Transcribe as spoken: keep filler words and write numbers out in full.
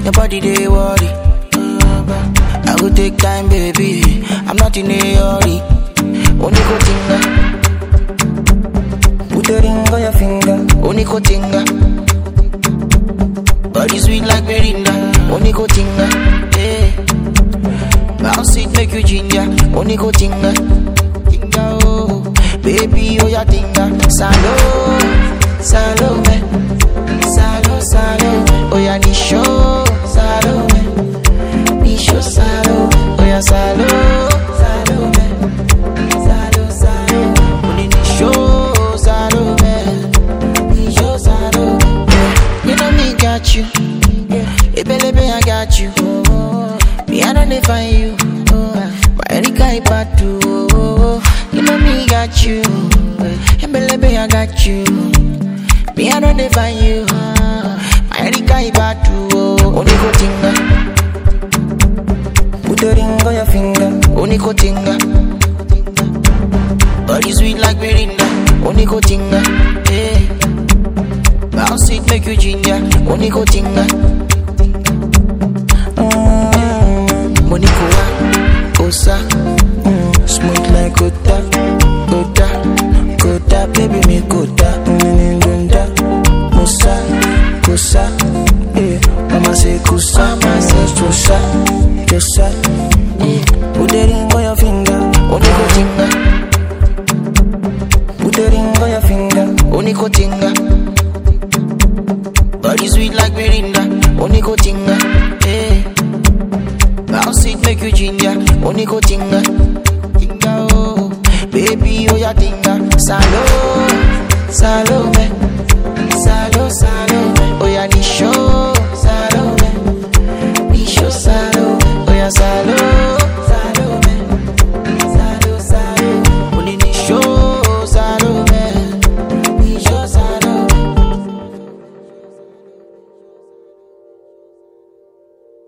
your body they worry. I go take time, baby. I'm not in a hurry. Only go tinga. Put a ring on your finger. Only go tinga. Body sweet like Belinda. Only go tinga. Yeah. Bounce it, make you ginger. Only go tinga. Tinga, oh. Baby, oh, ya tinga. Salo, salo, me. Salo, salo, me. Oh, ya nisho. Salo, me. Nisho, salo, me. Oh, ya salo, salo, me. Salo, salo, me. Only nisho, salo, me. Nisho, salo, me. Yeah. You know me got you. Yeah. Ebelebe, I got you. Me, I don't define you. My Erika, I bad too. You know me got you. Ebelebe, I got you. Me, I don't define you. My Erika, I bad too. Only go tinga. Put a ring on your finger. Only go tinga. Body sweet like Belinda. Only go tinga. Yeah. Bounce it, make you ginger. Only go tinga. Mm. Moniko wa Osa. Mm. Smooth like Kota. Kota. Kota, baby me Kota. Mm. Gunda. Musa. Kusa. Yeah. Mama say Kusa. Mama say Kusa. Kusa. Yeah. Put the ring on your finger. Only go tinga. Put the ring on your finger. Only go tinga. Body sweet like Belinda. Only go tinga. Yeah. Bounce it, make you ginger. Only go tinga. Tinga, oh. Baby, oh, ya tinga. Salo, salo, me.